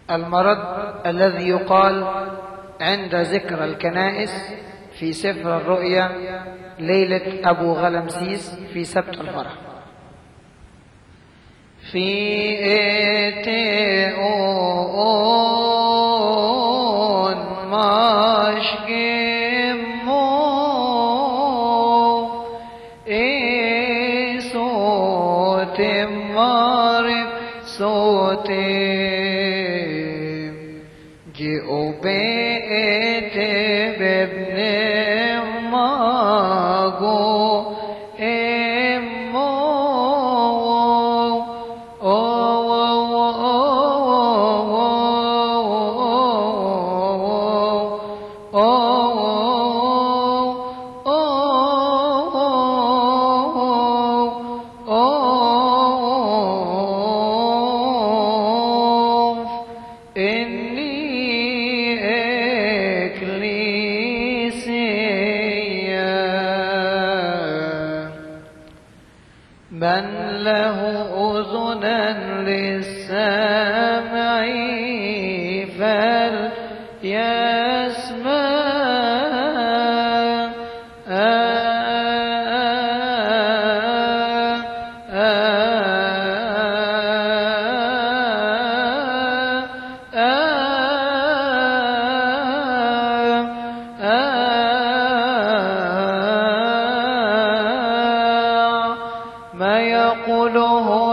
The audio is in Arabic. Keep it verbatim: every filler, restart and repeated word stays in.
المرض الذي يقال عند ذكر الكنائس في سفر الرؤيا ليلة أبو غلمسيس في سبت الفرح. في إتئون مشكمو إي صوت مارك صوتي جئوا بيت بابن ماغو من له أذنا للسامع فليسمع. ما يقوله